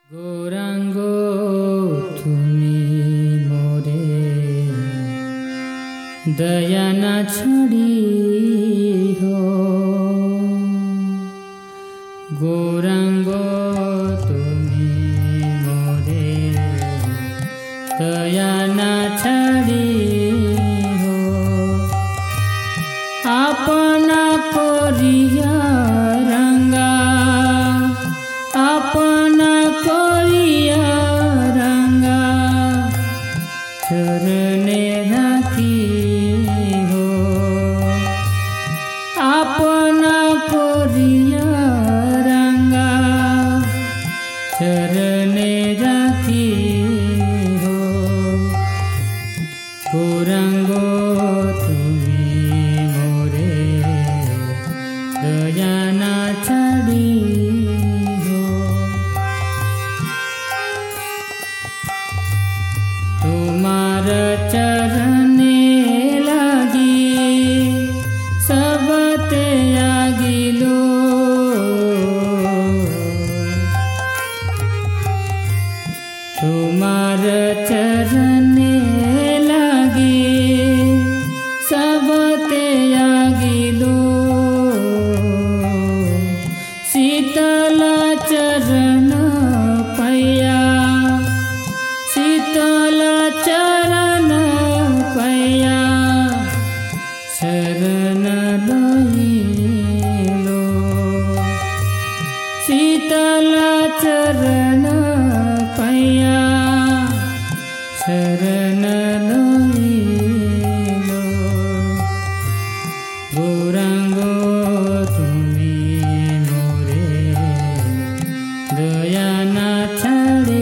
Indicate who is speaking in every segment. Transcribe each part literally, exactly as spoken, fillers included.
Speaker 1: গৌরাঙ্গ তুমি মোরে দয়া না ছড়ি হো। গৌরাঙ্গ তুমি মোরে দয়া না ছড়ি হো। আপনা করিয়া রঙ্গা अपना करिया रंगा चरणे राखी हो। अपना करिया रंगा चरणे राखी हो। गौरांग तुमी मोरे दया ना छाड़ी तुम्हार चरणे लागी सब त्यागिलो। तुम्हार चरणे लागी सब त्यागिलो। शीतल चरण पैया शीतल चरण पैया शरण लइलो। शीतल चरण पैया शरण लइलो। गौरांग तुमी मोरे दया ना छाड़े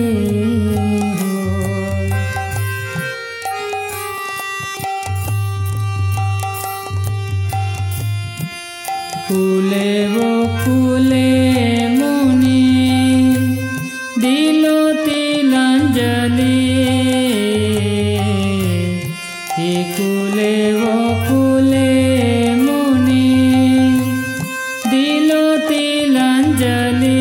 Speaker 1: फूले वो फूले मुनि दिलो तिलांजलि। फूले वो फूले मुनि दिलो तिलांजलि।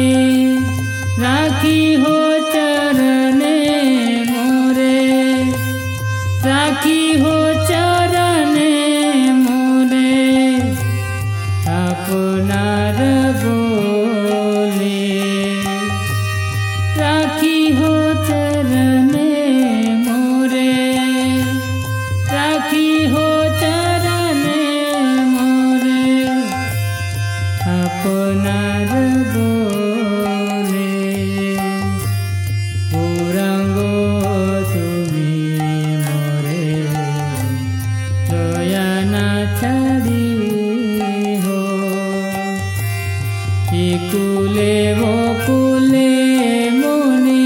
Speaker 1: राखी हो चरणे मोरे राखी हो चरणे मोरे। अपनार बोले राखी हो चरणे मोरे राखी हो चरणे मोरे। अपनार बोले गौरांग तुमी मोरे दया ना छाड़ी कुले वो कुले मुनि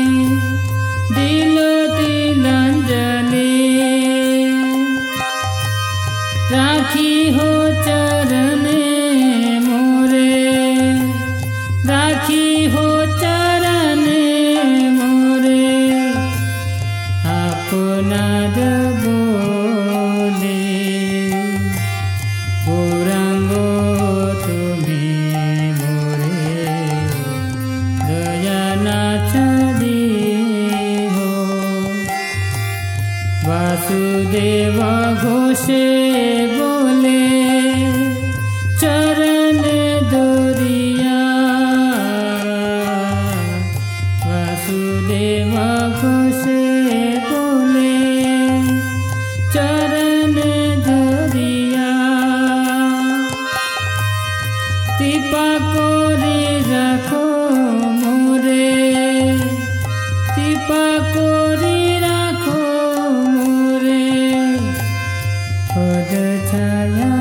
Speaker 1: दिलो तिलांजलि। राखी हो चरणे मोरे राखी हो चरणे मोरे। अपनार बोले गौरांग तुमी वासुदेव घोषे बोले चरण दोरिया। वासुदेव घोषे बोले चरण दोरिया। कृपा करे रखो मोरे कृपा करे राखो मोरे पद छाया